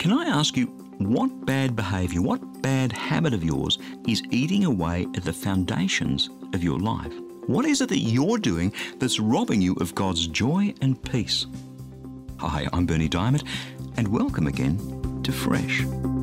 Can I ask you, what bad behaviour, what bad habit of yours is eating away at the foundations of your life? What is it that you're doing that's robbing you of God's joy and peace? Hi, I'm Berni Dymet, and welcome again to Fresh.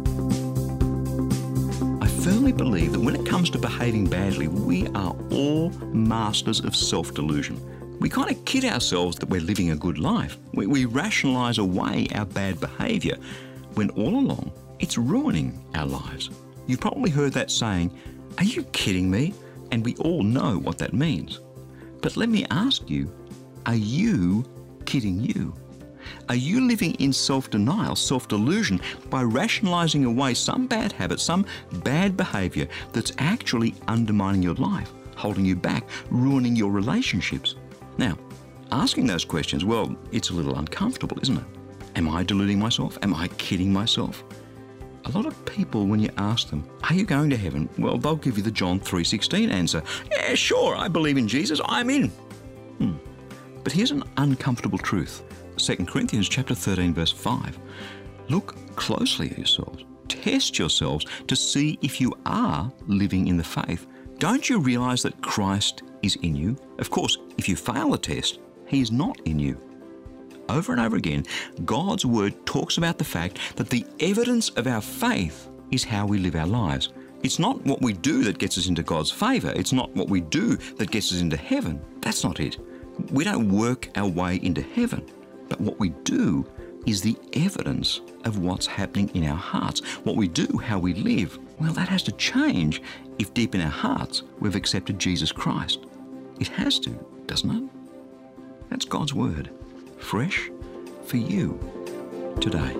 I firmly believe that when it comes to behaving badly, we are all masters of self-delusion. We kind of kid ourselves that we're living a good life. We rationalise away our bad behaviour when all along it's ruining our lives. You've probably heard that saying, "Are you kidding me?" And we all know what that means. But let me ask you, are you kidding you? Are you living in self-denial, self-delusion, by rationalising away some bad habit, some bad behaviour that's actually undermining your life, holding you back, ruining your relationships? Now, asking those questions, well, it's a little uncomfortable, isn't it? Am I deluding myself? Am I kidding myself? A lot of people, when you ask them, are you going to heaven? Well, they'll give you the John 3:16 answer. Yeah, sure, I believe in Jesus, I'm in. But here's an uncomfortable truth. 2 Corinthians chapter 13, verse 5. Look closely at yourselves. Test yourselves to see if you are living in the faith. Don't you realise that Christ is in you? Of course, if you fail the test, He is not in you. Over and over again, God's Word talks about the fact that the evidence of our faith is how we live our lives. It's not what we do that gets us into God's favour. It's not what we do that gets us into heaven. That's not it. We don't work our way into heaven. But what we do is the evidence of what's happening in our hearts. What we do, how we live, well, that has to change if deep in our hearts we've accepted Jesus Christ. It has to, doesn't it? That's God's Word. Fresh for you today.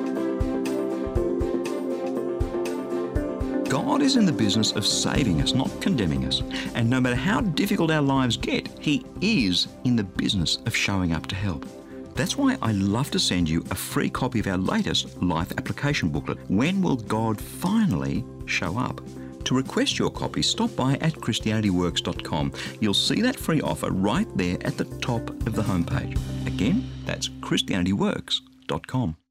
God is in the business of saving us, not condemning us. And no matter how difficult our lives get, He is in the business of showing up to help. That's why I love to send you a free copy of our latest life application booklet, When Will God Finally Show Up? To request your copy, stop by at ChristianityWorks.com. You'll see that free offer right there at the top of the homepage. Again, that's ChristianityWorks.com.